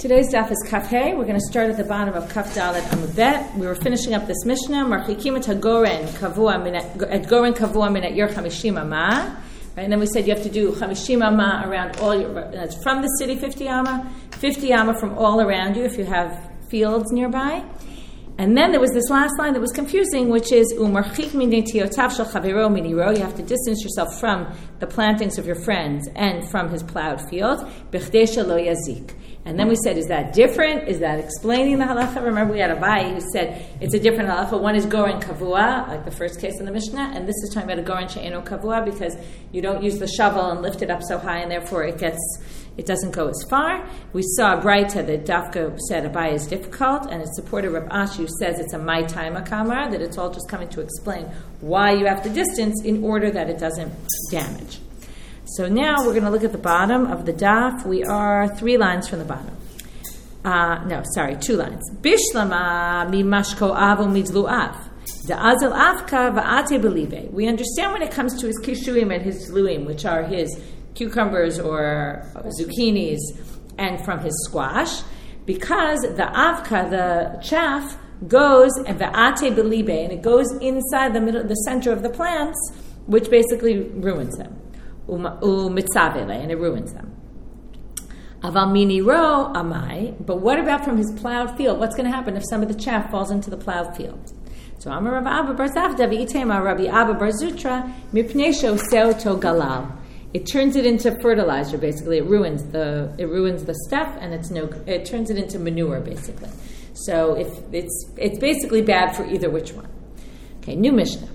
Today's daf is Kaf Hey. We're going to start at the bottom of Kaf Dalet Amud Bet. We were finishing up this Mishnah. Marchikim et Goren Kavua Minat Yer Chamishim Amah. Right, and then we said you have to do Chamishim Amah around all your. That's from the city 50 Amah, 50 Amah from all around you if you have fields nearby. And then there was this last line that was confusing, which is Umarchik minetiotav shel chavero miniro. You have to distance yourself from the plantings of your friends and from his plowed field. B'chdei shelo yazik. And then we said, is that different? Is that explaining the halacha? Remember, we had a Abai who said it's a different halacha. One is goren kavua, like the first case in the Mishnah, and this is talking about a goren she'eno kavua because you don't use the shovel and lift it up so high, and therefore it doesn't go as far. We saw a Braita that Dafka said Abai is difficult, and it supported Rav Ashi who says it's a my time kamar, that it's all just coming to explain why you have to distance in order that it doesn't damage. So now we're going to look at the bottom of the daf. We are 3 lines from the bottom. 2 lines. Bishlama mimashko avu midlu av. Da'azal avka va'ate believe. We understand when it comes to his kishuim and his zluim, which are his cucumbers or zucchinis, and from his squash, because the avka, the chaff, goes and va'ate believe, and it goes inside the center of the plants, which basically ruins them. And it ruins them. Aval miniro amai. But what about from his plowed field? What's going to happen if some of the chaff falls into the plowed field? So Amar Rav Abba bar Zavda v'itema Rabbi Abba bar Zutra mipnei she'oseh galal. It turns it into fertilizer. Basically, it ruins the stuff, and it turns it into manure. Basically, so if it's basically bad for either which one. Okay, new Mishnah.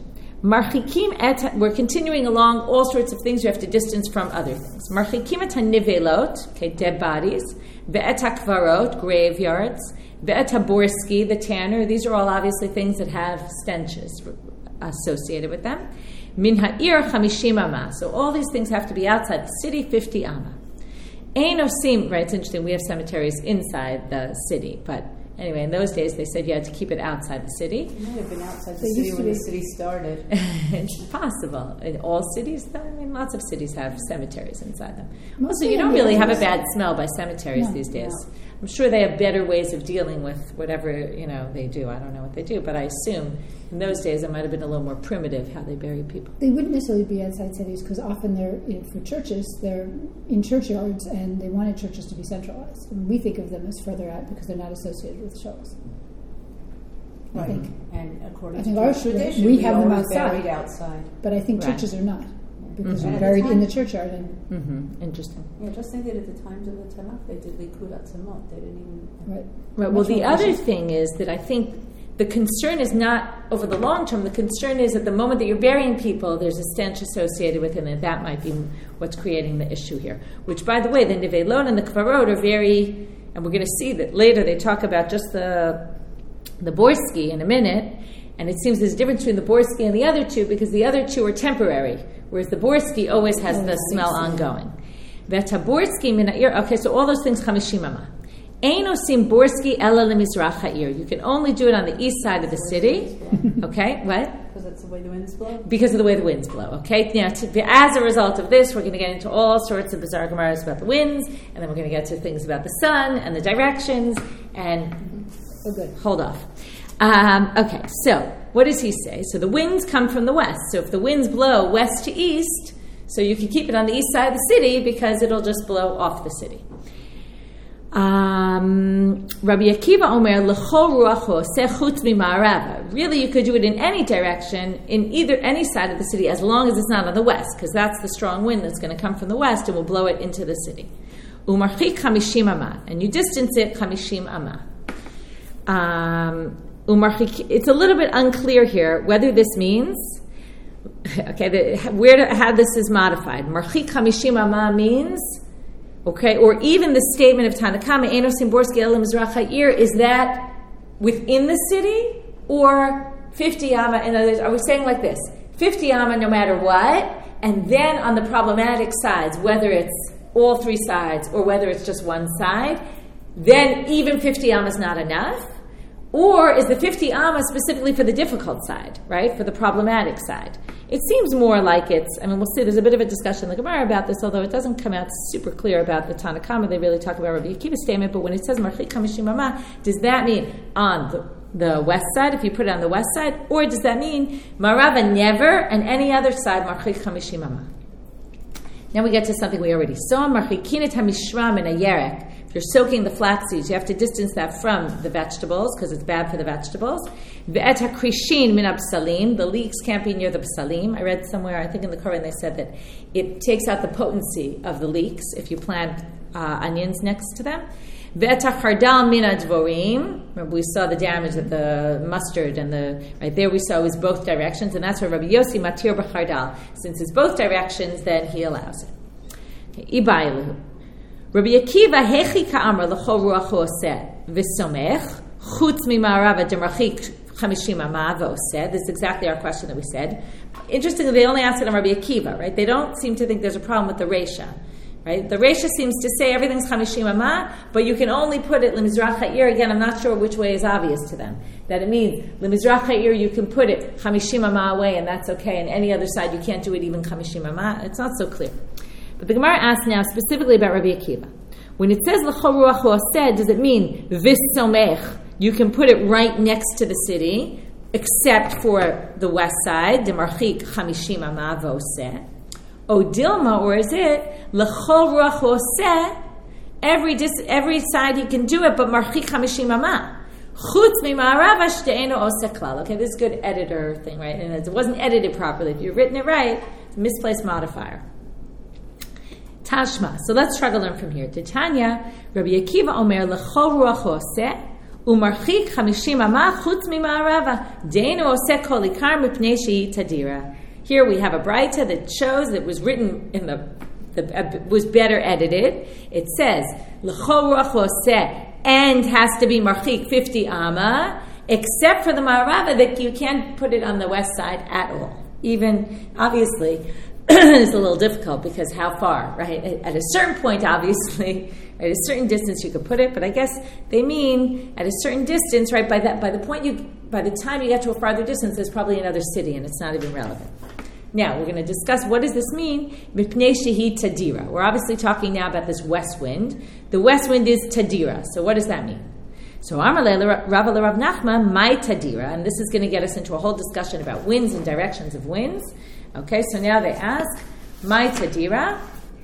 We're continuing along all sorts of things you have to distance from other things. Marchikim et hanivelot, okay, dead bodies, ve'et hakvarot, graveyards, ve'et haborski, the tanner. These are all obviously things that have stenches associated with them. Min ha'ir chamishim amah. So all these things have to be outside the city, 50 amah. Ein osim, right, it's interesting, we have cemeteries inside the city, but anyway, in those days, they said you had to keep it outside the city. It might have been outside the city when the city started. It's possible. In all cities, though, lots of cities have cemeteries inside them. Also, you don't really have a bad smell by cemeteries these days. No. I'm sure they have better ways of dealing with whatever, they do. I don't know what they do, but I assume in those days it might have been a little more primitive how they bury people. They wouldn't necessarily be outside cities because often they're, for churches, they're in churchyards and they wanted churches to be centralized. And we think of them as further out because they're not associated with shovels. Right. I think. And according to our tradition, we have them buried outside. But I think churches are not. Because they're buried in the churchyard. Interesting. Yeah, just think that at the times of the Tanakh, they did Likud Atzamot. They didn't even... Right. Well, the other thing is that I think the concern is not over the long term. The concern is at the moment that you're burying people, there's a stench associated with it, and that might be what's creating the issue here. Which, by the way, the Nivelot and the Kvarot are very... And we're going to see that later they talk about just the Borski in a minute, and it seems there's a difference between the Borski and the other two because the other two are temporary, whereas the Borski always has the smell ongoing. Okay, so all those things, chamishim amah. Ein osim Borski ela lemizrach ha'ir. You can only do it on the east side of the city. Okay, what? Because that's the way the winds blow? Because of the way the winds blow, okay? Now, as a result of this, we're going to get into all sorts of bizarre gemaras about the winds, and then we're going to get to things about the sun and the directions, and hold off. Okay, so what does he say? So the winds come from the west. So if the winds blow west to east, so you can keep it on the east side of the city because it'll just blow off the city. Rabbi Akiva Omer l'chol ruacho sechut mi'ma'arava. Really, you could do it in any direction, in any side of the city, as long as it's not on the west, because that's the strong wind that's going to come from the west and will blow it into the city. Umarchik chamishim amah, and you distance it chamishim amah. It's a little bit unclear here whether this means, how this is modified. Marchik chamishim amah means, or even the statement of Tanakama, Ein osim Borski ela lemizrach ha'ir, is that within the city or 50 amah? In other words, are we saying like this: 50 amah no matter what, and then on the problematic sides, whether it's all 3 sides or whether it's just one side, then even 50 amah is not enough? Or is the 50 amah specifically for the difficult side, right? For the problematic side? It seems more like it's, we'll see, there's a bit of a discussion in the Gemara about this, although it doesn't come out super clear about the Tanna Kama. They really talk about Rabbi Akiva's statement, but when it says Marchik 50 Amah, does that mean on the west side, if you put it on the west side, or does that mean Marava never, and any other side, Marchik 50 Amah? Now we get to something we already saw, Marchikinit HaMishra Min HaYerek. If you're soaking the flax seeds, you have to distance that from the vegetables because it's bad for the vegetables. Ve'et hakrishin min ha'psalim. The leeks can't be near the psalim. I read somewhere, I think in the Koran, they said that it takes out the potency of the leeks if you plant onions next to them. Ve'et hachardal min ha'dvorim. Remember, we saw the damage of the mustard and right there we saw it was both directions, and that's where Rabbi Yossi matir b'chardal. Since it's both directions, then he allows it. Ibailu. Rabbi Akiva hechi ka'amra l'chol ruach ha'oseh v'somech chutz mi'ma'arav d'marchik 50 amah v'oseh. This is exactly our question that we said. Interestingly, they only asked it on Rabbi Akiva, right? They don't seem to think there's a problem with the Reisha, right? The Reisha seems to say everything's 50 amah, but you can only put it l'mizrach ha'ir. Again, I'm not sure which way is obvious to them. That it means l'mizrach ha'ir, you can put it 50 amah away, and that's okay. And any other side, you can't do it even 50 amah. It's not so clear. But the Gemara asks now specifically about Rabbi Akiva. When it says l'chol ruach ha'oseh, does it mean v'somech? You can put it right next to the city, except for the west side, d'marchik 50 amah v'oseh. O dilma, or is it l'chol ruach ha'oseh? Every side he can do it, but marchik 50 amah. Chutz mi'ma'arav she'eino oseh klal. Okay, this is a good editor thing, right? And it wasn't edited properly. If you've written it right, it's a misplaced modifier. Tashma. So let's try to learn from here. Titania, Rabbi Akiva Omer l'chol ruach ha'oseh u'marchik 50 amah chutz mi'ma'arava deinu oseh kol ikar mipnei shehi tadira. Here we have a braita that shows that was written in was better edited. It says l'chol ruach ha'oseh and has to be marchik 50 amah, except for the ma'arava that you can't put it on the west side at all. Even obviously. It's a little difficult because how far, right? At a certain point, obviously, at a certain distance you could put it, but I guess they mean at a certain distance, right? By the time you get to a farther distance, there's probably another city, and it's not even relevant. Now we're going to discuss what does this mean? Mipnei shehi tadira. We're obviously talking now about this west wind. The west wind is tadira. So what does that mean? So Amalei Rava Rav Nachman, my tadira, and this is going to get us into a whole discussion about winds and directions of winds. Okay, so now they ask, my tadira,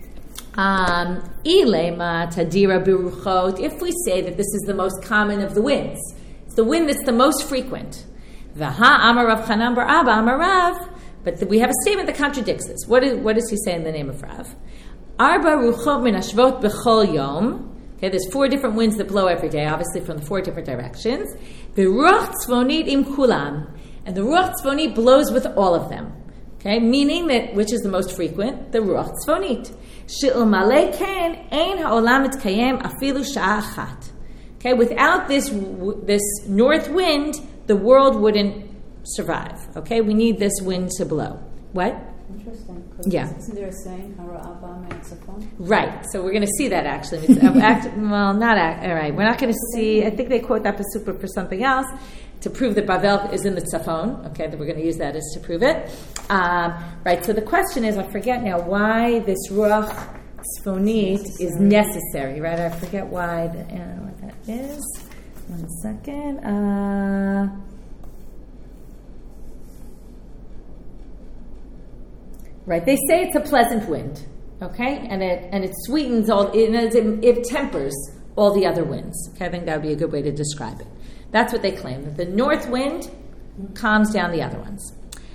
ilema tadira biruchot, if we say that this is the most common of the winds, it's the wind that's the most frequent. Vaha amar Rav Chanan bar Abba amar Rav, but we have a statement that contradicts this. What does he say in the name of Rav? Arba ruchot minashvot b'chol yom. Okay, there's 4 different winds that blow every day, obviously from the 4 different directions. V'ruach tzvonit im kulam, and the ruach tzvonit blows with all of them. Okay, meaning that which is the most frequent, the ruach tzvonit. She'ilmalei ken ein ha'olam mitkayem afilu sha'a achat. Okay, without this north wind, the world wouldn't survive. Okay, we need this wind to blow. What? Interesting. Yeah. Isn't there a saying, Hara Abba Me'atzafon? Right. So we're going to see that actually. All right. We're not going to see. I think they quote that pasuk for something else to prove that Bavel is in the Tzafon. Okay, that we're going to use that as to prove it. Right. So the question is, I forget now why this ruach tzfonit is necessary. Right. I forget why. What that is. 1 second. Right, they say it's a pleasant wind, okay, and it sweetens all. It tempers all the other winds. Okay, I think that would be a good way to describe it. That's what they claim, that the north wind calms down the other ones.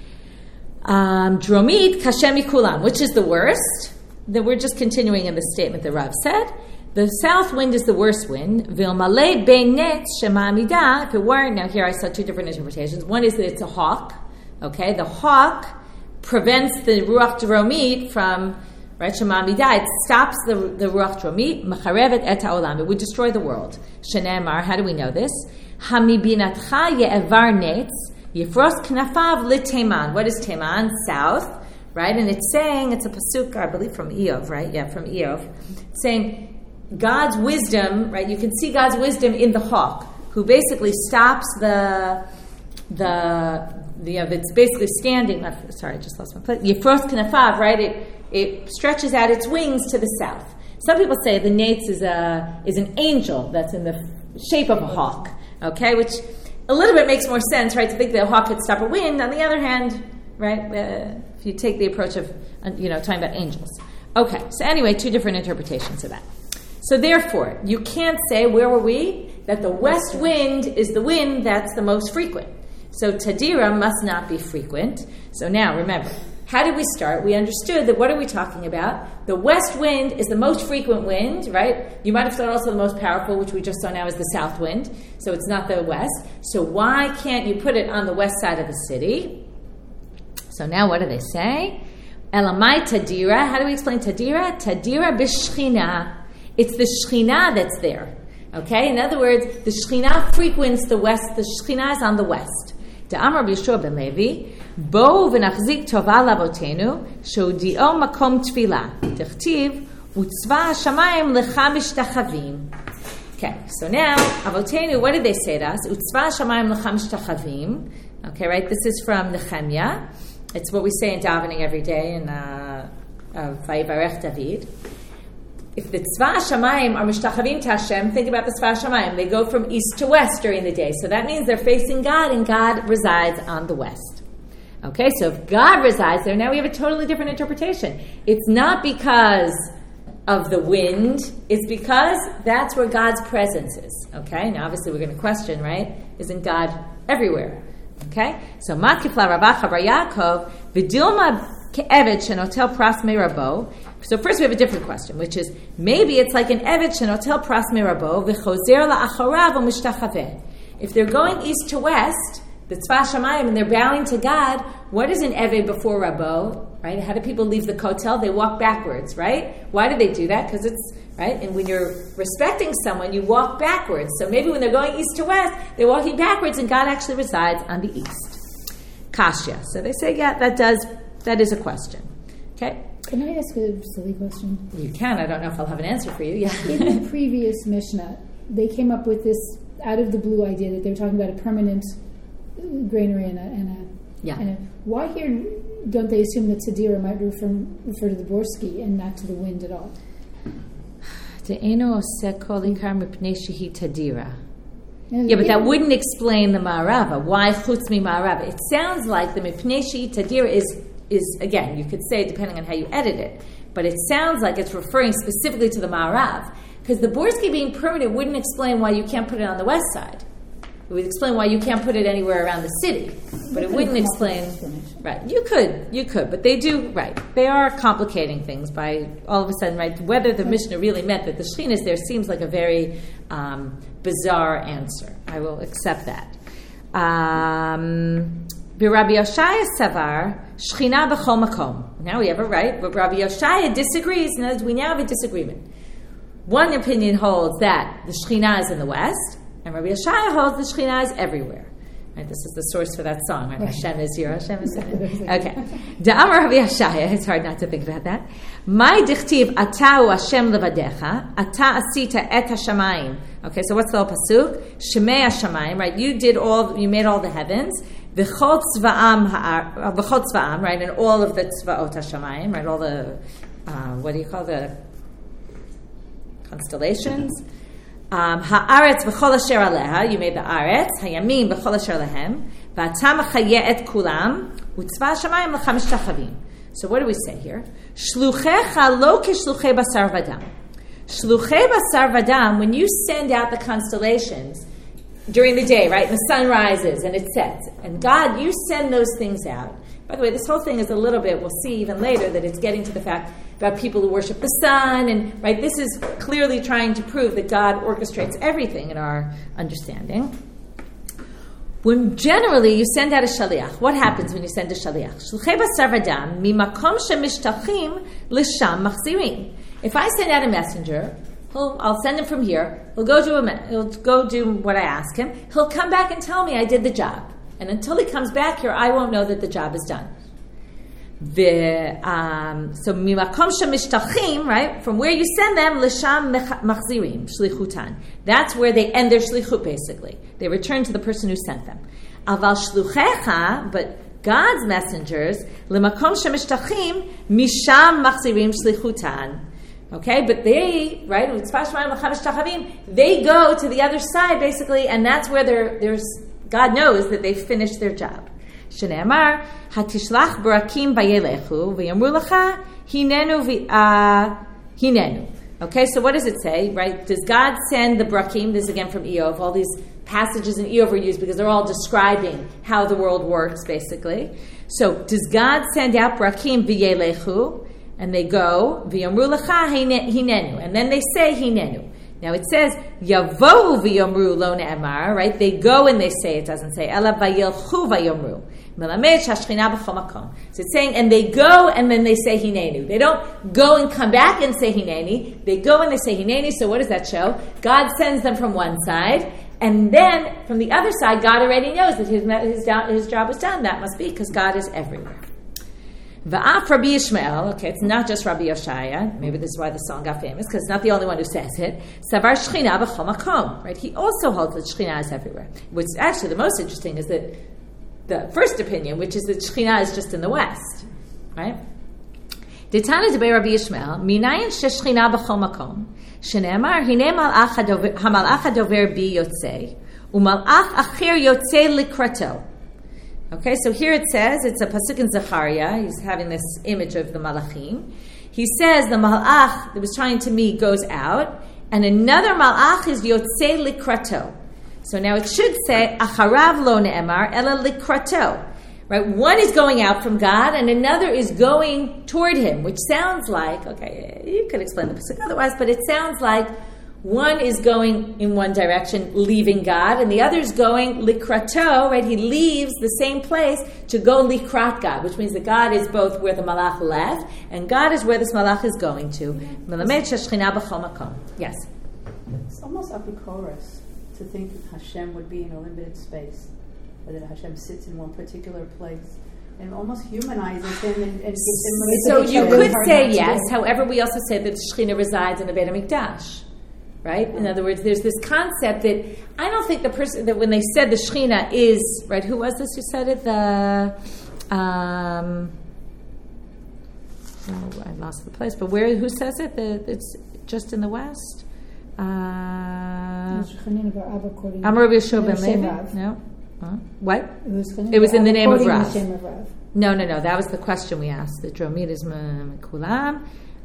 Dromit kashem mikulam, which is the worst. That we're just continuing in the statement that Rav said. The south wind is the worst wind. Vilmalei beinet shema'amida. If it weren't, now here I saw 2 different interpretations. One is that it's a hawk. Okay, the hawk prevents the ruach dromit from, right, shema'amida. It stops the ruach dromit. Macharevet et ha'olam. It would destroy the world. Shenemar. How do we know this? Hamibinatcha ye'evar netz yifros knafav l'teman. What is Teman? South. Right, and it's saying, it's a pasuk, I believe, from Eov, right? Yeah, from Eov. It's saying God's wisdom, right? You can see God's wisdom in the hawk, who basically stops the it's basically standing. Sorry, I just lost my place. Yifros knafav, right? It stretches out its wings to the south. Some people say the Nates is an angel that's in the shape of a hawk. Okay, which a little bit makes more sense, right? To think that a hawk could stop a wind. On the other hand, right? If you take the approach of talking about angels. Okay, so anyway, two different interpretations of that. So therefore, you can't say, where were we? That the west wind is the wind that's the most frequent. So Tadira must not be frequent. So now, remember, how did we start? We understood that what are we talking about? The west wind is the most frequent wind, right? You might have thought also the most powerful, which we just saw now is the south wind. So it's not the west. So why can't you put it on the west side of the city? So now what do they say? Elamai Tadira. How do we explain Tadira? Tadira b'shchina. It's the Shekhinah that's there. Okay? In other words, the Shekhinah frequents the west. The Shekhinah is on the west. Da'amar Yeshua ben Levi, Bo v'nachzik tova lavotenu, shehudi'o makom tefila. Techtiv, utzva hashamayim lecha mishtachavim. Okay, so now, Avotenu, what did they say to us? Utzva hashamayim lecha mishtachavim. Okay, right? This is from Nehemiah. It's what we say in davening every day in Vayivarech David. If the Tzva Hashamayim are mishtachavim to Hashem, think about the Tzva Hashamayim. They go from east to west during the day. So that means they're facing God, and God resides on the west. Okay, so if God resides there, now we have a totally different interpretation. It's not because of the wind. It's because that's where God's presence is. Okay, now obviously we're going to question, right? Isn't God everywhere? Okay, so Makifla Ravacha Bar Yaakov, V'dilma ke'eved shenotel pras me'rabo. So first we have a different question, which is, maybe it's like an eved shenotel pras me'rabo, v'chozer la'acharav u'mishtachaveh. If they're going east to west, the Tzva Shamayim, and they're bowing to God, what is an eved before Rabo? Right? How do people leave the kotel? They walk backwards, right? Why do they do that? Because it's, right? And when you're respecting someone, you walk backwards. So maybe when they're going east to west, they're walking backwards, and God actually resides on the east. Kashya. So they say, yeah, that is a question. Okay? Can I ask a silly question? You can. I don't know if I'll have an answer for you. Yeah. In the previous Mishnah, they came up with this out of the blue idea that they were talking about a permanent granary and a why here don't they assume that Tadira might refer to the Borsky and not to the wind at all? Yeah, but that wouldn't explain the Ma'arava. Why chutz mi Ma'arava? It sounds like the Mipnei Shehi Tadira is again, you could say depending on how you edit it, but it sounds like it's referring specifically to the Ma'arav. Because the Borsky being permanent wouldn't explain why you can't put it on the west side. It would explain why you can't put it anywhere around the city. But it wouldn't explain... Right, you could, but they do, right. They are complicating things by all of a sudden, right, whether the Mishnah really meant that the Shekhinah is there seems like a very bizarre answer. I will accept that. Rabbi Yoshaya Savar, Shekhinah b'chol makom. Now we have it right, but Rabbi Yoshaya disagrees, and we now have a disagreement. One opinion holds that the Shekhinah is in the west, and Rabbi Yoshaya holds the Shekhinah is everywhere. Right, this is the source for that song, right? Hashem is here, Hashem is here. Okay. Da'amar Rabbi Yoshaya, it's hard not to think about that. Mai dichtiv ata'u Hashem levadecha, ata asita et hashamayim. Okay, so what's the whole pasuk? Shemei hashamayim, right? You made all the heavens. V'chol tzva'am, right? And all of the tzva'ot hashamayim, right? All the, what do you call the constellations? Haaretz v'chol asher aleha, you made the Aretz, hayamim v'chol asher lehem, v'ata machayeh et kulam, u'tzva hashamayim lecha mishtachavim. So what do we say here? Shluchecha lo keshluchei basar vadam. Shluchei basar vadam, when you send out the constellations during the day, right, and the sun rises and it sets, and God, you send those things out. By the way, this whole thing is a little bit, we'll see even later, that it's getting to the fact about people who worship the sun, and right, this is clearly trying to prove that God orchestrates everything in our understanding. When generally you send out a shaliach, what happens when you send a shaliach? Shluchei basar vadam mimakom shemishtachim l'sham machzirim. If I send out a messenger, I'll send him from here. He'll go do what I ask him. He'll come back and tell me I did the job. And until he comes back here, I won't know that the job is done. So mimakom shemishtachim, right? From where you send them, l'sham machzirim shlichutan. That's where they end their shlichut. Basically, they return to the person who sent them. Aval shluchecha, but God's messengers, lemakom shemishtachim misham machzirim shlichutan. Okay, but they, right, they go to the other side basically, and that's where there's God knows that they've finished their job. Shneimar hatishlach barakim vayelechu v'yamru lecha hinenu. Okay, so what does it say, right? Does God send the brakim? This is again from Eov. All these passages in Eov are used because they're all describing how the world works, basically. So, does God send out brakim v'yelechu? And they go, v'yomru lecha hinenu. And then they say hinenu. Now it says, yavohu v'yomru lo ne'emar, right? They go and they say, it doesn't say, ela v'yelchu v'yomru. Melamed shashchina b'chol makom. So it's saying, and they go and then they say hinenu. They don't go and come back and say hineni. They go and they say hineni. So what does that show? God sends them from one side. And then from the other side, God already knows that his job is done. That must be because God is everywhere. Va'af Rabbi Yishmael, okay, it's not just Rabbi Yoshaya. Maybe this is why the song got famous, because it's not the only one who says it. Savar Shechina b'chol makom, right? He also holds that Shechina is everywhere. What's actually the most interesting is that the first opinion, which is that Shechina is just in the west, right? Ditana debei Rabbi Yishmael, minayin sheshechina b'chol makom, shene'emar hine hamalach hadover bi yotzei, umalach acher yotzei likrato. Okay, so here it says, it's a pasuk in Zechariah, he's having this image of the malachim. He says the malach that was trying to meet goes out, and another malach is yotzei likrato. So now it should say, acharav lo ne'emar, ela likrato. Right, one is going out from God, and another is going toward him, which sounds like, okay, you could explain the pasuk otherwise, but it sounds like one is going in one direction, leaving God, and the other is going likrato, right? He leaves the same place to go likrat God, which means that God is both where the malach left, and God is where this malach is going to. Yes? It's almost apikoros to think that Hashem would be in a limited space, or that Hashem sits in one particular place. And almost humanizes him and gives him. So you could say yes, however we also say that Shekhinah resides in the Beit HaMikdash. Right? In other words, there's this concept that I don't think the person that when they said the Shekhinah is, right, who was this who said it? I lost the place, but who says it? It's just in the West? Amar Rabbi Yeshua ben Levi? No? What? It was in the name of Rav. No, that was the question we asked. The Dromid is Mekulam.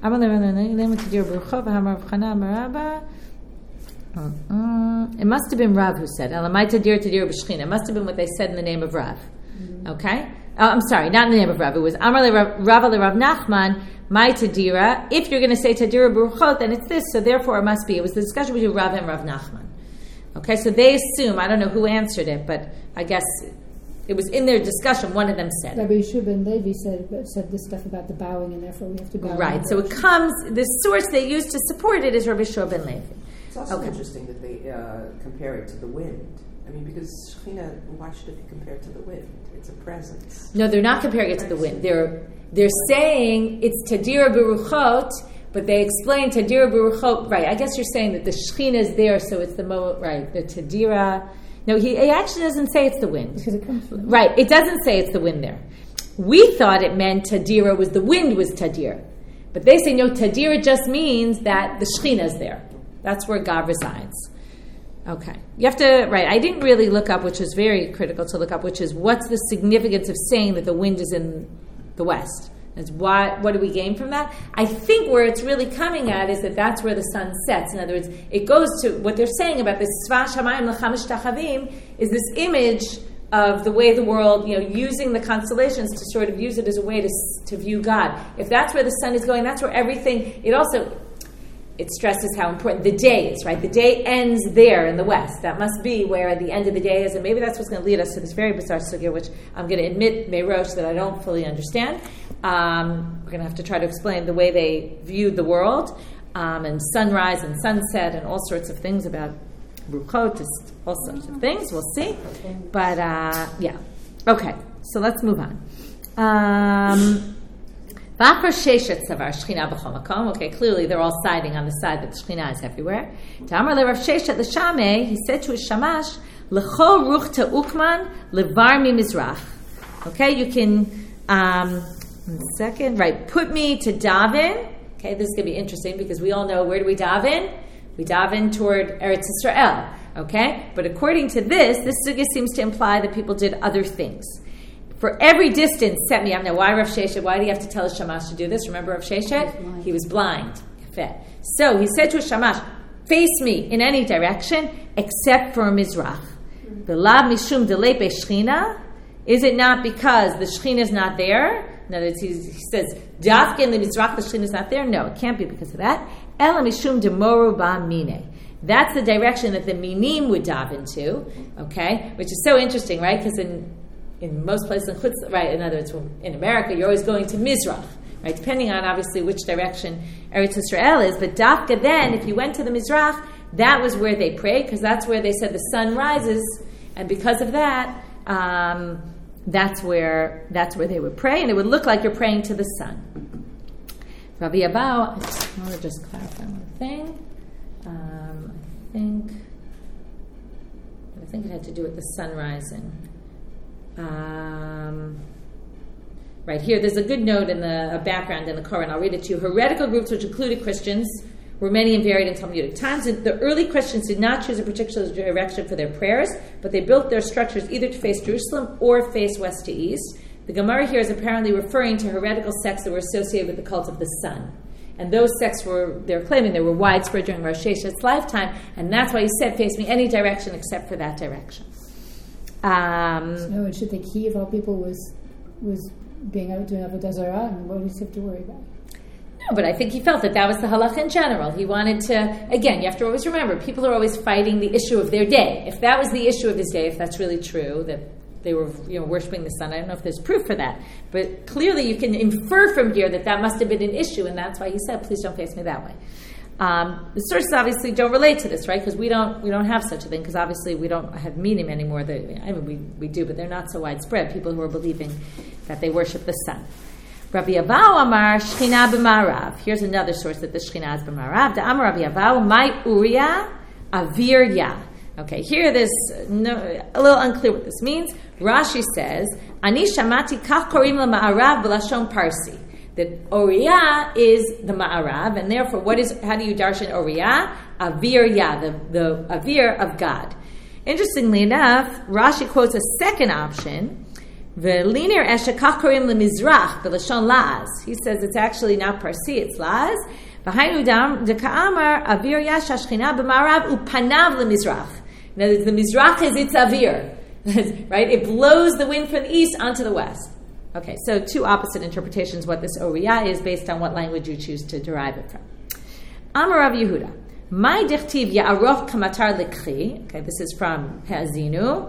It must have been Rav who said, it must have been what they said in the name of Rav. Okay? I'm sorry, not in the name of Rav. It was Amar le Rav Nachman, my Tadira. If you're going to say Tadira Baruchot, then it's this, so therefore it must be. It was the discussion between Rav and Rav Nachman. Okay, so they assume, I don't know who answered it, but I guess it was in their discussion, one of them said. Rabbi Yeshua ben Levi said this stuff about the bowing, and therefore we have to bow. Right, so it comes, the source they used to support it is Rabbi Yeshua ben Levi. It's also interesting that they compare it to the wind. I mean, because Shekhinah, why should it be compared to the wind? It's a presence. No, they're not comparing it to the wind. They're saying it's Tadira Baruchot, but they explain Tadira Baruchot, right, I guess you're saying that the Shekhinah is there, so it's the right, the Tadira. No, he actually doesn't say it's the wind. Because it comes from right, it doesn't say it's the wind there. We thought it meant Tadira was the wind was Tadira. But they say, no, Tadira just means that the Shekhinah is there. That's where God resides. Okay. You have to, right, I didn't really look up, which is very critical to look up, which is what's the significance of saying that the wind is in the west? It's what do we gain from that? I think where it's really coming at is that that's where the sun sets. In other words, it goes to what they're saying about this Sva Shamayim L'chamish Tachavim is this image of the way the world, using the constellations to sort of use it as a way to view God. If that's where the sun is going, that's where everything, it stresses how important the day is, right? The day ends there in the west. That must be where the end of the day is, and maybe that's what's going to lead us to this very bizarre sugya, which I'm going to admit, Meirosh, that I don't fully understand. We're going to have to try to explain the way they viewed the world, and sunrise and sunset and all sorts of things about Ruchot, all sorts of things. We'll see. But, yeah. Okay, so let's move on. Okay, clearly they're all siding on the side that the Shekhinah is everywhere. He said to his Shamash, L'chol ruchta ukman levar mi mizrach. Okay, you can, 1 second, right, put me to daven. Okay, this is going to be interesting because we all know, where do we daven? We daven toward Eretz Yisrael. Okay, but according to this sugya seems to imply that people did other things. For every distance, set me up. Now, why Rav Sheshet? Why do you have to tell his shamash to do this? Remember Rav Sheshet? He was blind. So he said to his shamash, face me in any direction except for Mizrach. V'lav mishum delei be'shchina. Is it not because the Shechina is not there? In other words, he says, Dafke in the Mizrach, the Shechina is not there? No, it can't be because of that. Ela mishum demoru ba mine. That's the direction that the minim would daven to, okay? Which is so interesting, right? Because in most places in Chutz, right, in other words, in America, you're always going to Mizrach, right? Depending on, obviously, which direction Eretz Yisrael is. But Dafka then, if you went to the Mizrach, that was where they prayed, because that's where they said the sun rises, and because of that, that's where they would pray, and it would look like you're praying to the sun. Rabbi Abau, I want to just clarify one thing. I think it had to do with the sun rising. Right here, there's a good note in the background in the Koran. I'll read it to you. Heretical groups, which included Christians, were many and varied in Talmudic times. The early Christians did not choose a particular direction for their prayers, but they built their structures either to face Jerusalem or face west to east. The Gemara here is apparently referring to heretical sects that were associated with the cult of the sun. And those sects they're claiming they were widespread during Rosh Hashanah's lifetime, and that's why he said, face me any direction except for that direction. So should the key of all people was being out doing Avodah Zarah, and what does he have to worry about? No, but I think he felt that was the halach in general. He wanted to, again, you have to always remember, people are always fighting the issue of their day. If that was the issue of his day, if that's really true, that they were worshiping the sun, I don't know if there's proof for that. But clearly you can infer from here that must have been an issue, and that's why he said, please don't face me that way. The sources obviously don't relate to this, right? Because we don't have such a thing, because obviously we don't have minim anymore. We do, but they're not so widespread, people who are believing that they worship the sun. Rabbi Abau Amar Shechina b'Marav. Here's another source that the Shechina is b'Marav. The Amar Rabbi Abau, Mai Uriah Avir Ya. Okay, here there's a little unclear what this means. Rashi says, Ani Shamati Kach Korim LaMa'arav B'Lashon Parsi. That Uriah is the Ma'arav, and therefore, how do you darshan Uriah? Avir Ya, the Avir of God. Interestingly enough, Rashi quotes a second option. V'linir eshekach korim lemizrach b'lashon laz. He says it's actually not Parsi, it's laz. V'hainu dam deka'amar avir yash hashchina b'marav upanav lemizrach. In other words, the mizrach is its avir, right? It blows the wind from the east onto the west. Okay, so two opposite interpretations what this Oriyah is based on what language you choose to derive it from. Amar Rav Yehuda, my dichtiv ya'arof kamatar likchi. Okay, this is from Pe'azinu.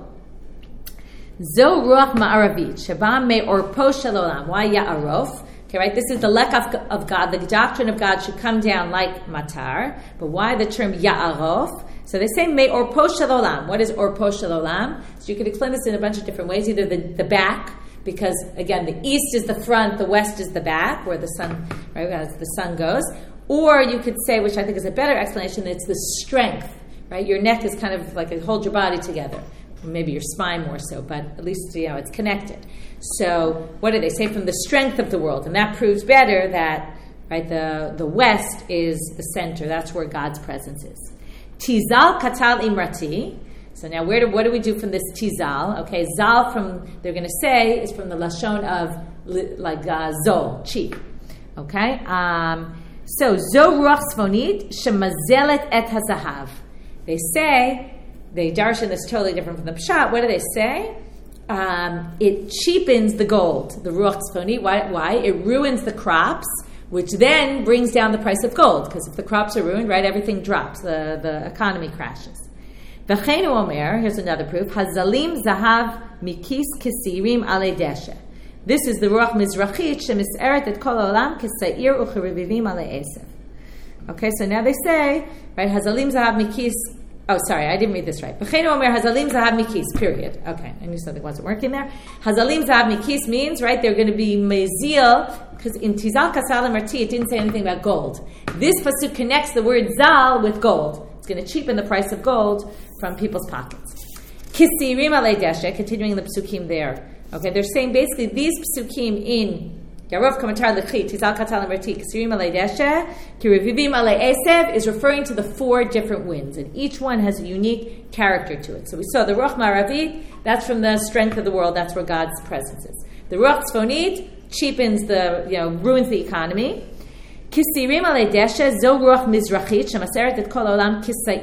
Zo ruach ma'aravit sheba me'orpo shel olam. Why ya'arof? Okay, right. This is the lekach of God. The doctrine of God should come down like matar. But why the term ya'arof? So they say me'orpo shel olam. What is orpo shel olam? So you could explain this in a bunch of different ways. Either the back, because again the east is the front, the west is the back, where the sun, right, as the sun goes. Or you could say, which I think is a better explanation, it's the strength. Right, your neck is kind of like it holds your body together. Maybe your spine more so, but at least it's connected. So what do they say? From the strength of the world, and that proves better that the west is the center. That's where God's presence is. Tizal katal imrati. So now what do we do from this tizal? Okay, zal they're going to say is from the lashon of zol, cheap. Okay, so zo ruach sfonit shemazelet et hazahav. They darshan this totally different from the pshat. What do they say? It cheapens the gold, the ruach tzfoni. Why? It ruins the crops, which then brings down the price of gold. Because if the crops are ruined, right, everything drops. The economy crashes. V'cheinu omer, here's another proof. Hazalim zahav mikis kesirim ale deshe. This is the ruach mizrachit shemiseret et kol olam keseir ucherivivim ale esef. Okay, so now they say, right, hazalim zahav mikis. Oh, sorry, I didn't read this right. B'cheinu omer hazalim zahav mikis, period. Okay, I knew something wasn't working there. Hazalim zahav mikis means, right, they're going to be mezil, because in Tizal Kasal Marti, it didn't say anything about gold. This pasuk connects the word zal with gold. It's going to cheapen the price of gold from people's pockets. Kisirim alei deshe, continuing the psukim there. Okay, they're saying basically these psukim in Yarov Komentar Lechit, Tizal Katal and Berti, Kisirim alei deshe, Kirivivim alei esev is referring to the 4 different winds, and each one has a unique character to it. So we saw the Ruach Maravi, that's from the strength of the world, that's where God's presence is. The Ruach Tzfonit cheapens ruins the economy. Kisirim alei deshe, zo ruach mizrachit, shemaseret et kol olam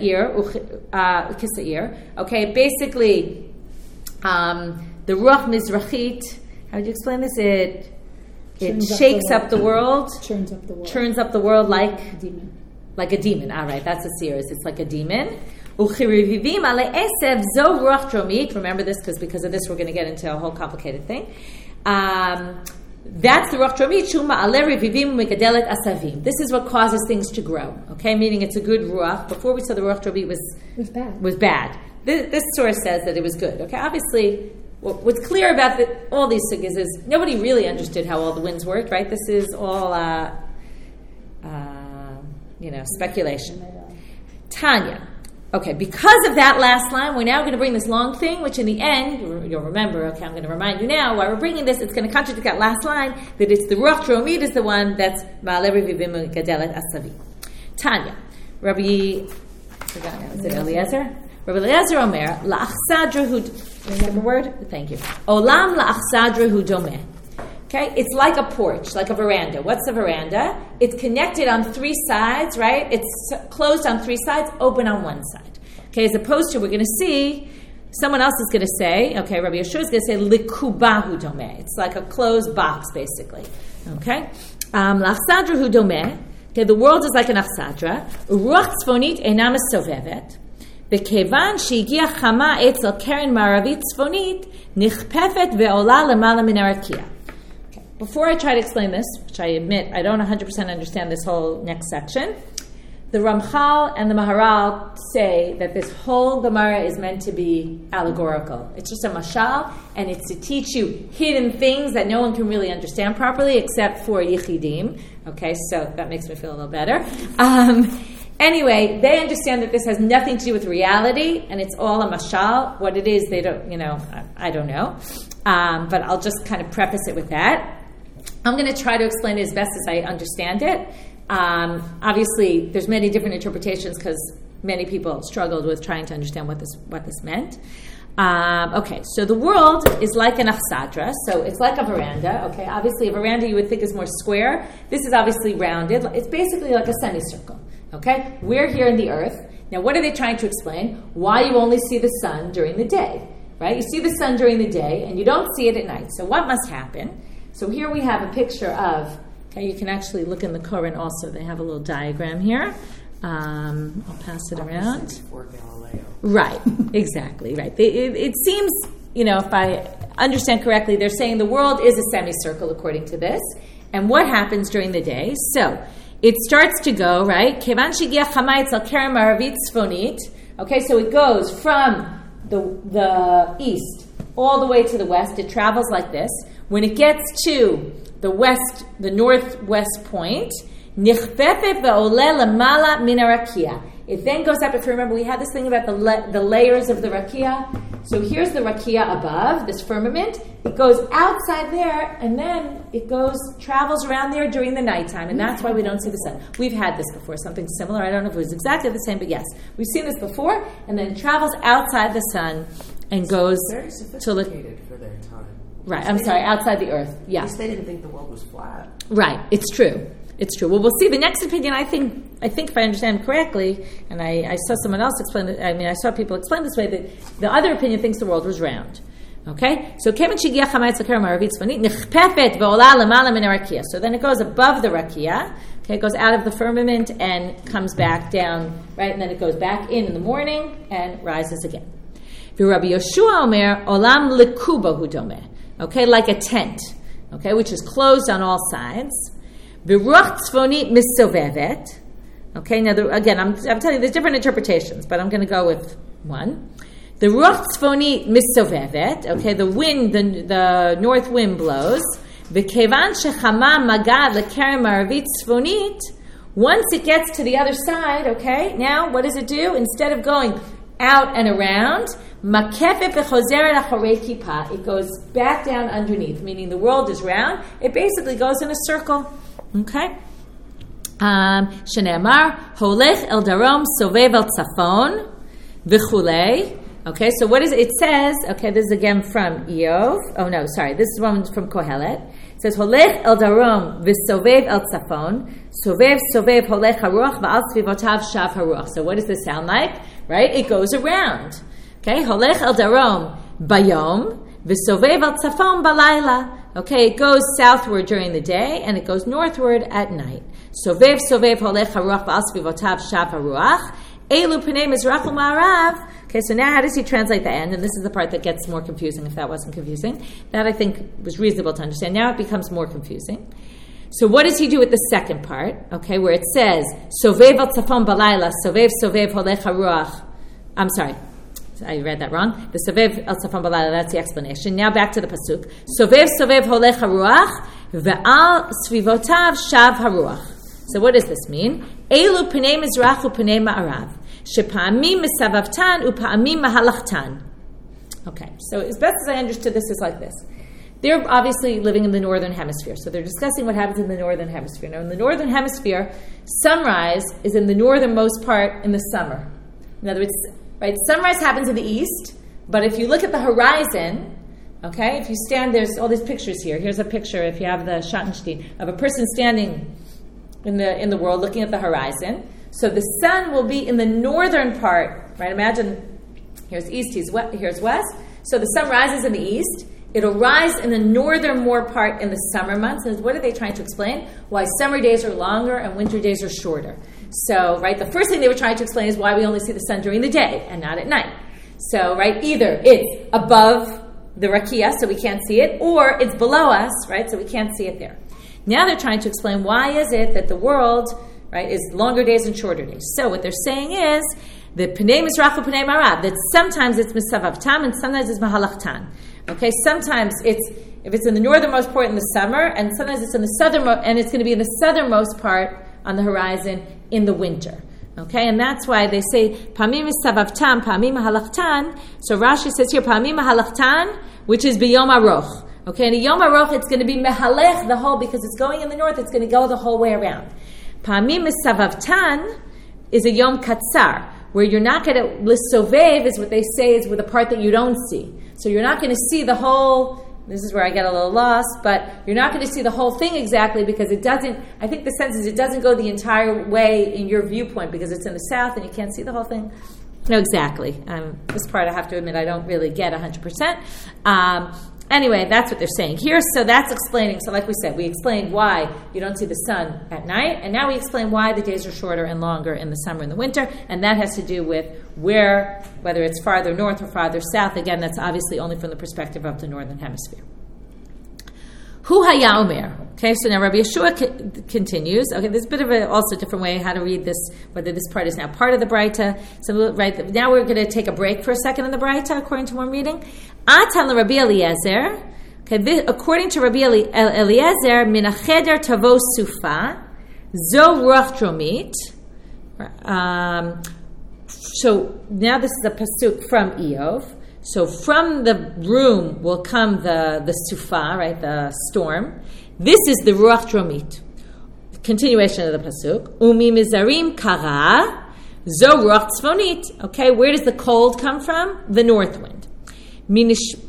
kisair. Okay, basically, the ruach mizrachit, how would you explain this? It shakes up the world. Churns up the world like a demon. Like a demon. All right, that's a series. It's like a demon. Uchirivivim alei esev, zo ruach dromit. Remember this because of this we're going to get into a whole complicated thing. That's the Ruach Dromit, Shuma Ale Revivim Megadelet Asavim. This is what causes things to grow. Okay, meaning it's a good Ruach. Before we saw the Ruach Dromit was bad. This source says that it was good. Okay, obviously, what's clear about all these sugyas is nobody really understood how all the winds worked, right? This is all, speculation. Tanya. Okay, because of that last line, we're now going to bring this long thing, which in the end, you'll remember, okay, I'm going to remind you now, why we're bringing this, it's going to contradict that last line, that it's the Ruach Dromit is the one that's Ma'ale Revivim Gadelet Asavim. Tanya, is it Eliezer? Rabbi Eliezer Omer, La'achsadra hu, remember the word? Thank you. Olam la'achsadra hu domeh. Okay, it's like a porch, like a veranda. What's a veranda? It's connected on 3 sides, right? It's closed on 3 sides, open on 1 side. Okay, as opposed to, we're going to see, someone else is going to say, okay, Rabbi Yeshua is going to say, likubahu domeh. It's like a closed box, basically. Okay? L'achsadra hu domeh. Okay, the world is like an achsadra. Ruach tzfonit eina mesovevet. V'kevan shehigia chama etzel keren maravit tzfonit, nichpefet ve'ola lemala min harakia. Before I try to explain this, which I admit I don't 100% understand this whole next section, the Ramchal and the Maharal say that this whole Gemara is meant to be allegorical. It's just a mashal, and it's to teach you hidden things that no one can really understand properly except for Yechidim. Okay, so that makes me feel a little better. Anyway, they understand that this has nothing to do with reality, and it's all a mashal. What it is, they don't, I don't know. But I'll just kind of preface it with that. I'm going to try to explain it as best as I understand it. Obviously, there's many different interpretations because many people struggled with trying to understand what this meant. Okay, so the world is like an achsadra, so it's like a veranda. Okay, obviously a veranda you would think is more square. This is obviously rounded. It's basically like a semicircle. Okay, we're here in the earth. Now, what are they trying to explain? Why you only see the sun during the day, right? You see the sun during the day, and you don't see it at night. So what must happen? So here we have a picture of, okay, you can actually look in the Koran also. They have a little diagram here. I'll pass it around. Before Galileo. Right, exactly, right. It seems, if I understand correctly, they're saying the world is a semicircle according to this. And what happens during the day? So it starts to go, right? Kevan shehigia chama etzel keren maravit tzfonit. Okay, so it goes from the east all the way to the west. It travels like this. When it gets to the northwest point, nichpefet ve'oleh lemala min harakia. It then goes up. If you remember, we had this thing about the layers of the rakia. So here's the rakia above, this firmament. It goes outside there, and then it travels around there during the nighttime, and that's why we don't see the sun. We've had this before, something similar. I don't know if it was exactly the same, but yes. We've seen this before, and then it travels outside the sun and goes very sophisticated for their time. Right, I'm sorry, outside the earth. Yeah. At least they didn't think the world was flat. Right, it's true. It's true. Well, we'll see. The next opinion, I think if I understand correctly, and I saw someone else explain it, I saw people explain this way, that the other opinion thinks the world was round. Okay? So, Kevan shehigia chama etzel keren maravit tzfonit, nichpefet ve'ola lemala min harakia. So then it goes above the rakia, okay, it goes out of the firmament and comes back down, right? And then it goes back in the morning and rises again. Rabbi Yeshua Omer, olam likubahu domeh. Okay, like a tent, okay, which is closed on all sides. V'ruach tzfonit misovevet. Okay, now again, I'm telling you, there's different interpretations, but I'm going to go with one. The ruach tzfonit misovevet. Okay, the wind, the north wind blows. V'kevan shechama magad lekeren maravit tzfonit. Once it gets to the other side, okay, now what does it do? Instead of going out and around. It goes back down underneath, meaning the world is round. It basically goes in a circle. Okay? Shene'amar, holech el darom, sovev el tzafon, v'chulei. Okay, so what is it? It says, okay, this is again from Eov. Oh no, sorry, this is one from Kohelet. It says, holech el darom, v'sovev el tzafon, sovev, holech haruach, v'al tzvivotav shav haruach. So what does this sound like? Right? It goes around. Okay, holech el darom, bayom, v'sovev el tzafon balayla. Okay, it goes southward during the day, and it goes northward at night. Sovev, holech haruach, v'al tzvivotav shav haruach. Elu pnei mizrach u'ma'arav. Okay, so now how does he translate the end? And this is the part that gets more confusing, if that wasn't confusing. That I think was reasonable to understand. Now it becomes more confusing. So what does he do with the second part? Okay, where it says, Sovev al tzafon balayla, Sovev holech haruach. I'm sorry, I read that wrong. The Sovev al tzafon balayla, that's the explanation. Now back to the pasuk. Sovev holech haruach, ve'al svivotav shav haruach. So what does this mean? Elu pnei mizrach u'pnei ma'arav. Shepa'amim misavavtan u'pa'amim mahalachtan. Okay, so as best as I understood this is like this. They're obviously living in the northern hemisphere, so they're discussing what happens in the northern hemisphere. Now in the northern hemisphere, sunrise is in the northernmost part in the summer. In other words, right, sunrise happens in the east, but if you look at the horizon, okay, if you stand, there's all these pictures here. Here's a picture, if you have the Schottenstein, of a person standing in the world looking at the horizon. So the sun will be in the northern part, right? Imagine, here's east, here's west. So the sun rises in the east. It'll rise in the northernmost part in the summer months. And what are they trying to explain? Why summer days are longer and winter days are shorter. So, right, the first thing they were trying to explain is why we only see the sun during the day and not at night. So, right, either it's above the rakia, so we can't see it, or it's below us, right, so we can't see it there. Now they're trying to explain why is it that the world, right, is longer days and shorter days. So what they're saying is the pnei mizrach u'pnei ma'arav, that sometimes it's misavavtam and sometimes it's mahalachtan. Okay, sometimes if it's in the northernmost part in the summer, and sometimes it's in the southernmost, and it's going to be in the southernmost part on the horizon in the winter. Okay, and that's why they say pamim misavavtam, pamim mahalachtan. So Rashi says here pamim mahalachtan, which is biyom aroch. Okay, in a Yom Aroch, it's going to be mehalech the whole, because it's going in the north, it's going to go the whole way around. Pamim misavavtan is a Yom Katsar, where you're not going to, lissovev is what they say is with the part that you don't see. So you're not going to see the whole, this is where I get a little lost, but you're not going to see the whole thing exactly because it doesn't, I think the sense is it doesn't go the entire way in your viewpoint because it's in the south and you can't see the whole thing. No, exactly. This part I have to admit I don't really get 100%. Anyway, that's what they're saying here. So that's explaining. So like we said, we explained why you don't see the sun at night. And now we explain why the days are shorter and longer in the summer and the winter. And that has to do with whether it's farther north or farther south. Again, that's obviously only from the perspective of the northern hemisphere. Hu haya omer. Okay, so now Rabbi Yeshua continues. Okay, there's a bit of a also different way how to read this, whether this part is now part of the Braita. So right now we're going to take a break for a second in the Braita, according to one reading. Atan Rabbi Eliezer. Okay, according to Rabbi Eliezer, min acheder tavo sufa, zo ruach dromit. So now this is a pasuk from Eov. So from the room will come the sufa, right, the storm. This is the ruach dromit. Continuation of the pasuk. Umi mizarim kara, zo ruach tzfonit. Okay, where does the cold come from? The north wind. Minishmat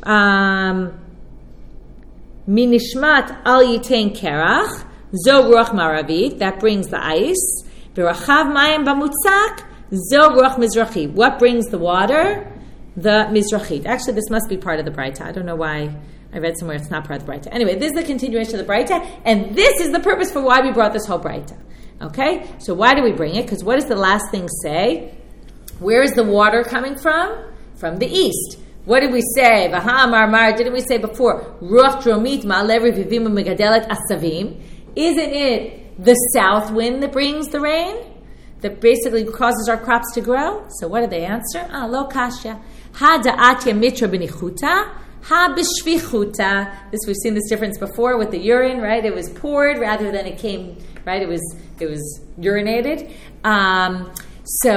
al yitain kerach, zo ruach maravit. That brings the ice. V'rachav mayim bamutzak, zo ruach mizrachi. What brings the water? The Mizrachit. Actually, this must be part of the Braita. I don't know why I read somewhere it's not part of the Braita. Anyway, this is the continuation of the Braita, and this is the purpose for why we brought this whole Braita. Okay? So why do we bring it? Because what does the last thing say? Where is the water coming from? From the east. What did we say? Vaha marmar. Didn't we say before? Ruach dromit ma'aleh revivim u'megadelet asavim. Isn't it the south wind that brings the rain? That basically causes our crops to grow? So what did they answer? Lo kasha. Ha da'atya mitra b'nichuta, ha b'shvichuta. We've seen this difference before with the urine, right? It was poured rather than it came, right? It was urinated. So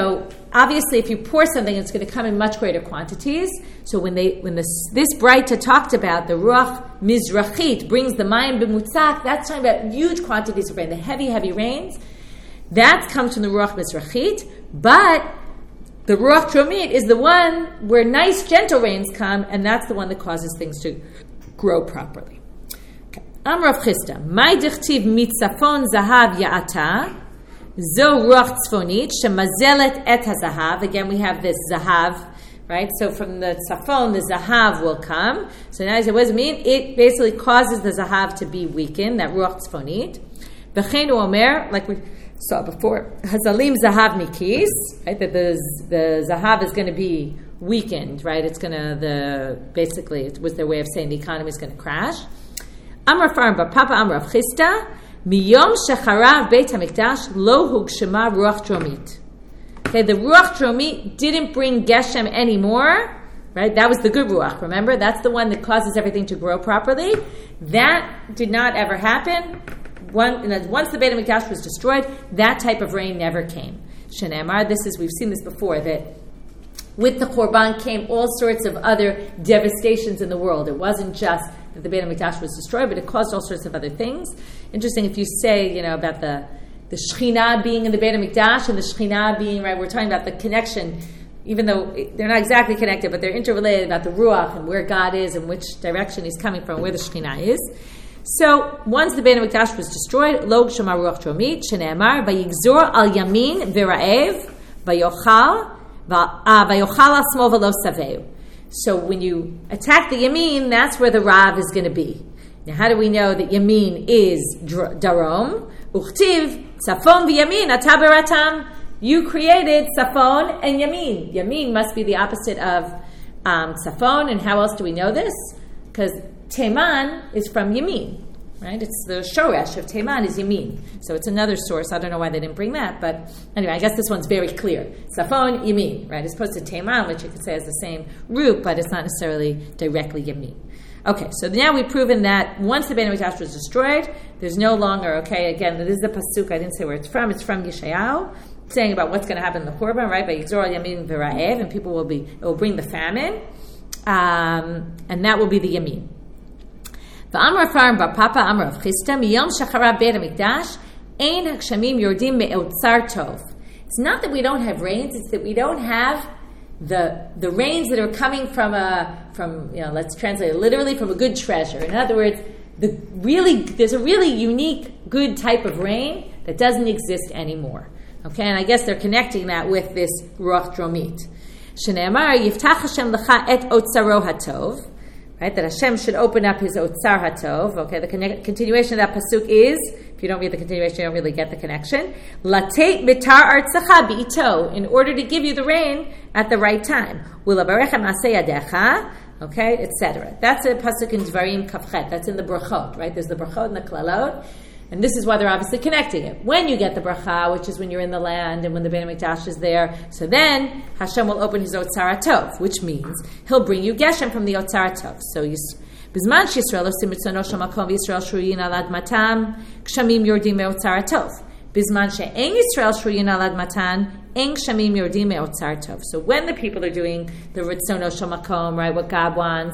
obviously, if you pour something, it's going to come in much greater quantities. So when this Braita talked about the Ruach Mizrachit brings the Mayim B'mutzak, that's talking about huge quantities of rain, the heavy, heavy rains. That comes from the Ruach Mizrachit, but the Ruach Tromit is the one where nice, gentle rains come, and that's the one that causes things to grow properly. Okay. Am Rav Chisda, Mai dichtiv mitzafon zahav ya'ata, zo ruach tzfonit, shemazelet et hazahav. Again, we have this zahav, right? So from the tzafon, the zahav will come. So now he said, what does it mean? It basically causes the zahav to be weakened, that ruach tzfonit. V'cheinu omer, like we saw before, hazalim zahav nikis, right? That the zahav is going to be weakened, right? It's going to, basically, it was their way of saying the economy is going to crash. Amar Farm Bar Papa Amar Rav Chisda, Miyom shecharav Beit HaMikdash lo hugshema ruach dromit. Okay, the ruach dromit didn't bring Geshem anymore, right? That was the good ruach, remember? That's the one that causes everything to grow properly. That did not ever happen. Once the Beit HaMikdash was destroyed, that type of rain never came. Shenemar, we've seen this before, that with the Korban came all sorts of other devastations in the world. It wasn't just that the Beit HaMikdash was destroyed, but it caused all sorts of other things. Interesting if you say, about the Shekhinah being in the Beit HaMikdash and the Shekhinah being, right, we're talking about the connection, even though they're not exactly connected, but they're interrelated about the Ruach and where God is and which direction He's coming from, where the Shekhinah is. So, once the Beit HaMikdash was destroyed, Lo Gshema Ruach Dromit, Shene'emar, Vayigzor al Yamin v'Ra'ev, Vayochal al Smo v'lo Saveu. So when you attack the Yamin, that's where the Rav is going to be. Now, how do we know that Yamin is Darom? Uchtiv, Tzafon v'Yamin, Ata beratam. You created Tzafon and Yamin. Yamin must be the opposite of Tzafon, and how else do we know this? Because Teman is from Yamin, right? It's the Shoresh of Teman is Yamin. So it's another source. I don't know why they didn't bring that, but anyway, I guess this one's very clear. Safon, Yamin, right? As opposed to Teman, which you could say is the same root, but it's not necessarily directly Yamin. Okay, so now we've proven that once the Beit HaMikdash was destroyed, there's no longer, okay, again, this is the pasuk, I didn't say where it's from Yeshayahu, saying about what's going to happen in the Korban, right? By Yigzor al Yamin v'Ra'ev, and people it will bring the famine, and that will be the Yamin. V'amar Farm Bar Papa Amar Rav Chisda miyom shacharav Beit HaMikdash ein hakshamim yordim me'otzar tov. It's not that we don't have rains; it's that we don't have the rains that are coming from let's translate it literally, from a good treasure. In other words, there's a really unique good type of rain that doesn't exist anymore. Okay, and I guess they're connecting that with this ruach dromit. Shene'emar yiftach Hashem lecha et otzaro hatov. Right, that Hashem should open up His Otzar HaTov. Okay, the continuation of that pasuk is, if you don't read the continuation, you don't really get the connection. Lateit mitar artzacha bi'ito, in order to give you the rain at the right time. U'labarechem aseh yadecha, okay, etc. That's a pasuk in Dvarim Kafchet. That's in the brachot, right? There's the brachot and the klalot. And this is why they're obviously connecting it. When you get the bracha, which is when you're in the land and when the Beit HaMikdash is there, so then Hashem will open His Otzar HaTov, which means He'll bring you Geshem from the Otzar HaTov. So, Bizman she'Yisrael osim mitzono shel makom v'Yisrael shruyin al admatam, kshamim yordim me'otzar HaTov. Bizman she'en Yisrael shruyin al admatan, en kshamim yordim me'otzar HaTov. So when the people are doing the ritzono shel makom, right, what God wants,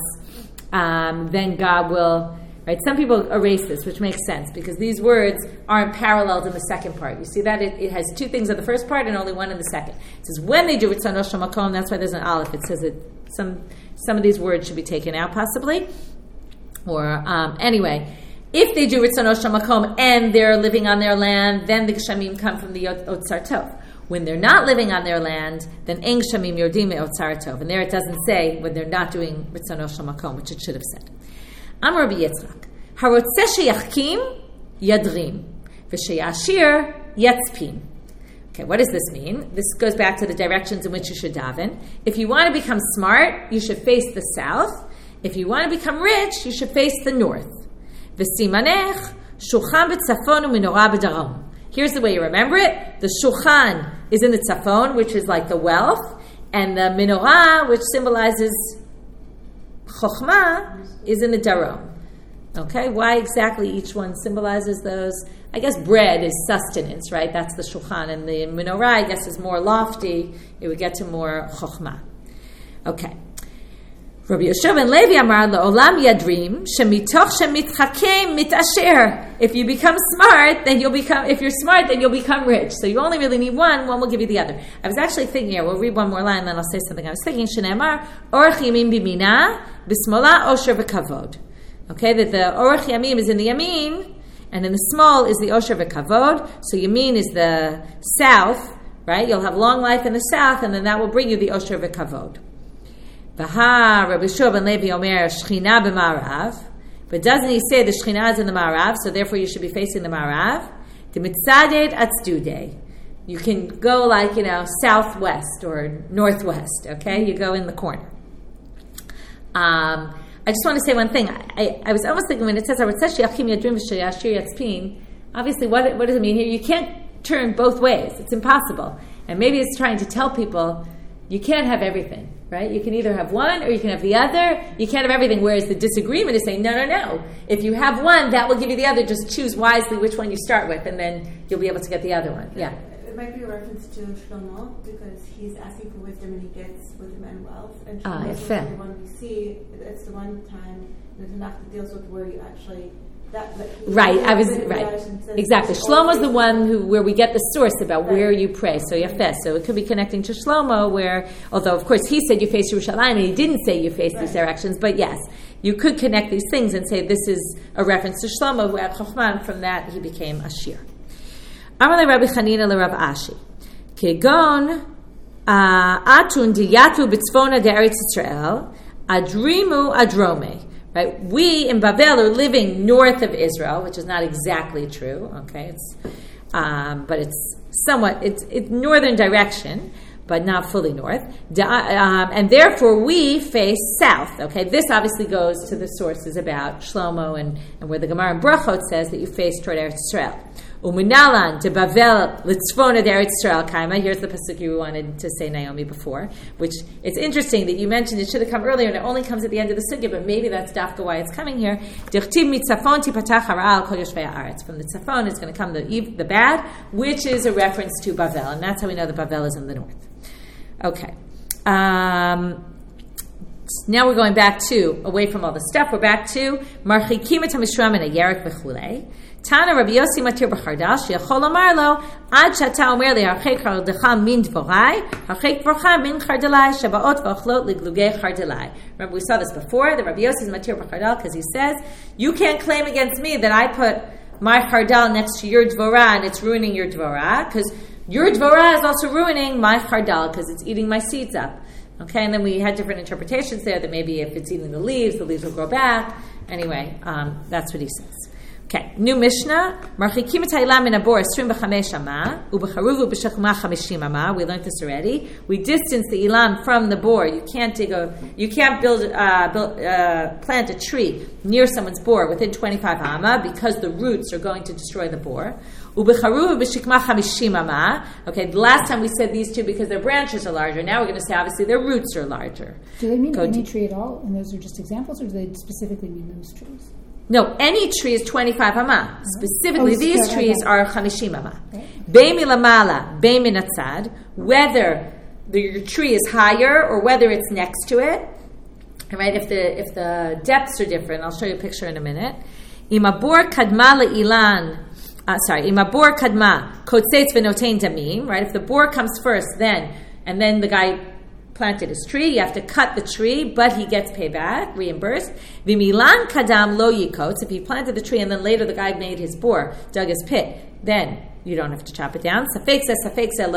then God will... Right? Some people erase this, which makes sense, because these words aren't paralleled in the second part. You see that? It has two things in the first part and only one in the second. It says, when they do Ritzono Shel Makom, that's why there's an aleph. It says that some of these words should be taken out, possibly. Or, anyway, if they do Ritzono Shel Makom and they're living on their land, then the Gshamim come from the Otzar Tov. When they're not living on their land, then En Gshamim Yordim Me'otzar Tov. And there it doesn't say when they're not doing Ritzono Shel Makom, which it should have said. Amar Rabbi Yitzchak, Harotzeh sheyachkim yadrim, v'sheyashir yatzpin. Okay, what does this mean? This goes back to the directions in which you should daven. If you want to become smart, you should face the south. If you want to become rich, you should face the north. V'simanech shulchan b'tzafon u'menorah b'darom. Here's the way you remember it. The shulchan is in the tzafon, which is like the wealth, and the menorah, which symbolizes chokhmah, is in the darom. Okay, why exactly each one symbolizes those? I guess bread is sustenance, right? That's the shulchan, and the menorah, I guess, is more lofty. It would get to more chokhmah. Okay. Rabbi Yosef ben Levi amar le'olam yadrim shemitoch shemitchakem mitasher. If you become smart, then you'll become. If you're smart, then you'll become rich. So you only really need one. One will give you the other. I was actually thinking here. We'll read one more line, and then I'll say something. I was thinking Shneimar orach yamim bimina bismola osher v'kavod. Okay, that the orach yamim is in the yamin, and in the small is the osher v'kavod. So yamin is the south, right? You'll have long life in the south, and then that will bring you the osher v'kavod. V'ha Rabbi Shua ben Levi omer Shechina b'marav, but doesn't he say the Shechina is in the marav, so therefore you should be facing the marav? The mitzaded atzdude. You can go southwest or northwest. Okay, you go in the corner. I just want to say one thing. I was almost thinking when it says obviously what does it mean here? You can't turn both ways. It's impossible. And maybe it's trying to tell people you can't have everything, right? You can either have one or you can have the other. You can't have everything, whereas the disagreement is saying, no. If you have one, that will give you the other. Just choose wisely which one you start with, and then you'll be able to get the other one. Yeah. It might be a reference to Shlomo, because he's asking for wisdom and he gets wisdom and wealth. And Shlomo is the one we see. It's the one time the Tanakh that deals with where you actually... Right. Exactly. Shlomo's the one where we get the source about where you pray. So yafeh. So it could be connecting to Shlomo, where, although of course he said you face Yerushalayim, and he didn't say you face these directions. But yes, you could connect these things and say this is a reference to Shlomo, who had Chochmah. From that he became Ashir. Amalei Rabbi Chanina le Rav Ashi, Kegon atun diyatu b'tzvona de'eretz Yisrael adrimu adrome. Right? We in Bavel are living north of Israel, which is not exactly true. Okay, but it's somewhat. It's northern direction, but not fully north. And therefore, we face south. Okay, this obviously goes to the sources about Shlomo and where the Gemara in Brachot says that you face toward Eretz Yisrael. Uminalan to Bavel litzvona Eretz Yisrael kaima. Here's the pasuk you wanted to say, Naomi, before. Which it's interesting that you mentioned it should have come earlier, and it only comes at the end of the sugya. But maybe that's dafka why it's coming here. Dichtiv mitzafon tipatach hara al kol yoshvei haaretz. From the tzafon is going to come the bad, which is a reference to Bavel, and that's how we know that Bavel is in the north. Okay. Now we're going back to, away from all the stuff, we're back to Marchikim et HaMishra min HaYerek v'chulei. Tana Rabbi Yossi Matir b'Chardash Yachol Amar Lo Ad Shata Omer Li Harchek Chardecha Min Dvorai Harchek Dvorcha Min Chardelai Shabaot V'Achlot Liglugei Chardelai. Remember we saw this before. The Rabbi Yossi is Matir b'Chardal because he says you can't claim against me that I put my Chardal next to your Dvorah and it's ruining your Dvorah, because your Dvorah is also ruining my Chardal because it's eating my seeds up. Okay, and then we had different interpretations there that maybe if it's eating the leaves will grow back. Anyway, that's what he says. Okay, new Mishnah. Marchikim et ha'ilam min abor 25 ama, u'becharuvu b'shechumah 50 ama. We learned this already. We distance the ilam from the bor. You can't plant a tree near someone's bor within 25 ama because the roots are going to destroy the bor. U'becharuvu b'shechumah 50 ama. Okay, the last time we said these two because their branches are larger. Now we're going to say obviously their roots are larger. Do they mean any tree at all? And those are just examples, or do they specifically mean those trees? No, any tree is 25 ama. Specifically, these trees are 50 ama. Be'mi lamala, be'mi natzad, whether your tree is higher or whether it's next to it. Right? If the depths are different, I'll show you a picture in a minute. Imabor kadma le'ilan. Imabor kadma kotzetz v'notein damim. Right? If the bor comes first, and then the guy planted his tree, you have to cut the tree, but he gets payback, reimbursed. V'milan kadam lo yikotz. If he planted the tree and then later the guy made his bor, dug his pit, then you don't have to chop it down. Safek zeh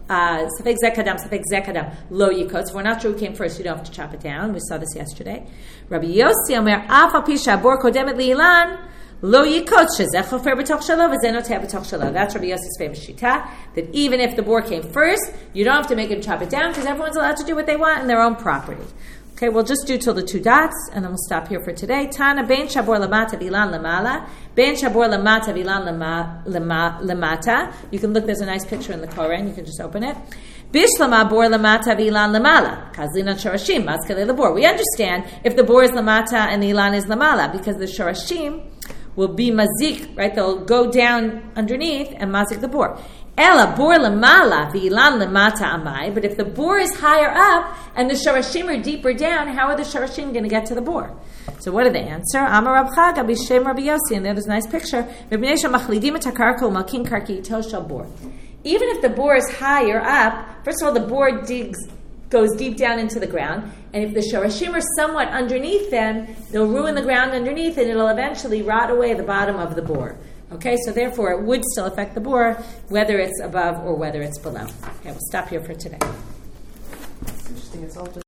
kadam lo yikotz. If we're not sure who came first, you don't have to chop it down. We saw this yesterday. Rabbi Yossi omer af al pi she'habor kodemet li'ilan lo yikotz shezeh chofer b'toch shelo v'zeh noteh b'toch shelo. That's Rabbi Yossi's famous shita, that even if the bor came first, you don't have to make him chop it down because everyone's allowed to do what they want in their own property. Okay, we'll just do till the two dots, and then we'll stop here for today. Tana ben shabor lamata v'ilan lamala, ben shabor lamata v'ilan lamata. You can look, there's a nice picture in the Koran, you can just open it. Bishlama bor lamata v'ilan lamala. Kazlinan shorashim, maskele labor. We understand if the bor is lamata and the ilan is lamala, because the shorashim will be mazik, right? They'll go down underneath and mazik the bor. Ela bor lamala v'ilan lamata amai. But if the bor is higher up and the shorashim are deeper down, how are the shorashim going to get to the bor? So what do they answer? Amar Rav Chag, Abishem Rabbi Yossi, and there's a nice picture. Even if the bor is higher up, first of all, the bor goes deep down into the ground, and if the shorashim are somewhat underneath them, they'll ruin the ground underneath, and it'll eventually rot away the bottom of the bor. Okay, so therefore it would still affect the bor, whether it's above or whether it's below. Okay, we'll stop here for today. It's interesting. It's all just